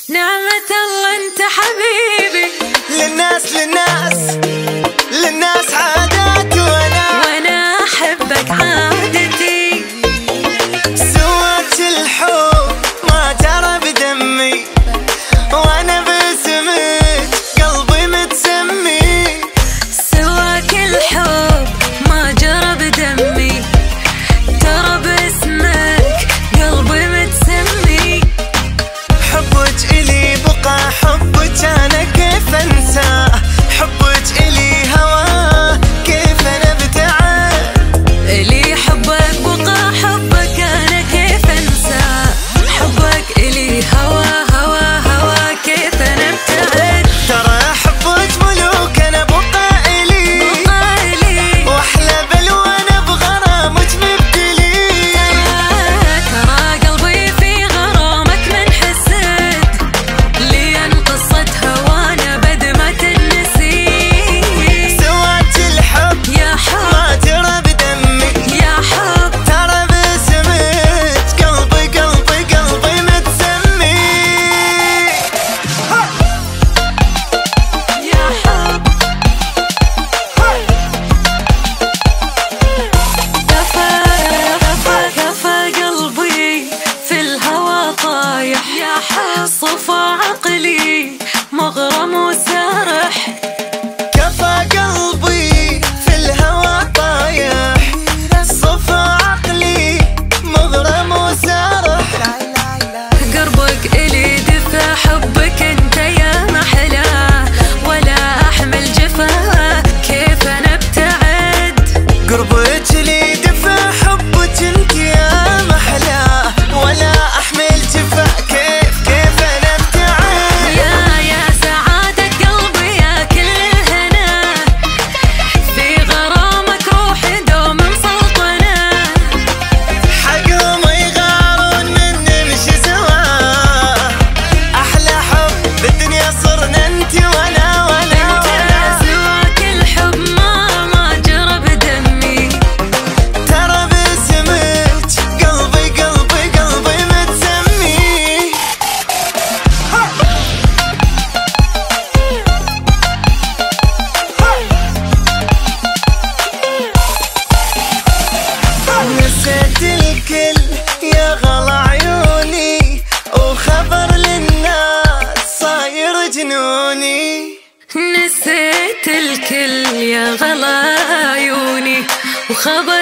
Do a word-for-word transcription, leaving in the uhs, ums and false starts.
نعمة الله انت حبيبي، للناس للناس للناس عادات وانا وانا احبك عادتي. سواك الحب ما جرى بدمي، وانا باسمك قلبي متسمي. سواك الحب ما جرى بدمي، ترى باسمك قلبي متسمي. حبك إلي بقى، حبك أنا كيف أنساه، حبك إلي هواه كيف أنا ابتعد. إلي حبك بقى، حبك أنا كيف أنساه، حبك إلي هوا هوا هوا كيف أنا ابتعد. ترى حبك ملوك أنا بقى إلي، بقى إلي وأحلى بلوى أنا بغرامك مبتلي. ترى قلبي في غرامك من حسد، لين قصة هوانا بد ما تنسي. سواك الحب يا حب ما جرى بدمي، يا حب ترى باسمك قلبي قلبي قلبي متسمي. يا حب كفى كفى كفى قلبي في الهوى طايح، يا حب صفى عقلي مغرم وسارح. كفى قلبي في الهوى طايح، صفى عقلي مغرم وسارح. قربك إلي دفى، حبك انت يا محلاه، ولا احمل جفاه كيف انا ابتعد. قربك لي دفا، حبك انت يا محلاه، ولا احمل جفا كيف كيف انا ابتعد. يا يا سعادة قلبي يا كل الهنا، في غرامك روحي دوم مسلطنة. حقهم يغارون من نمشي سوا، احلى حب بالدنيا صرنا انت وانا وانا انت وانا. سواك الحب ما ما جرى بدمي، ترى باسمك قلبي قلبي قلبي متسمي. نسيت الكل يا غلا عيوني، وخبر للناس صاير جنوني. نسيت الكل يا غلا عيوني، وخبر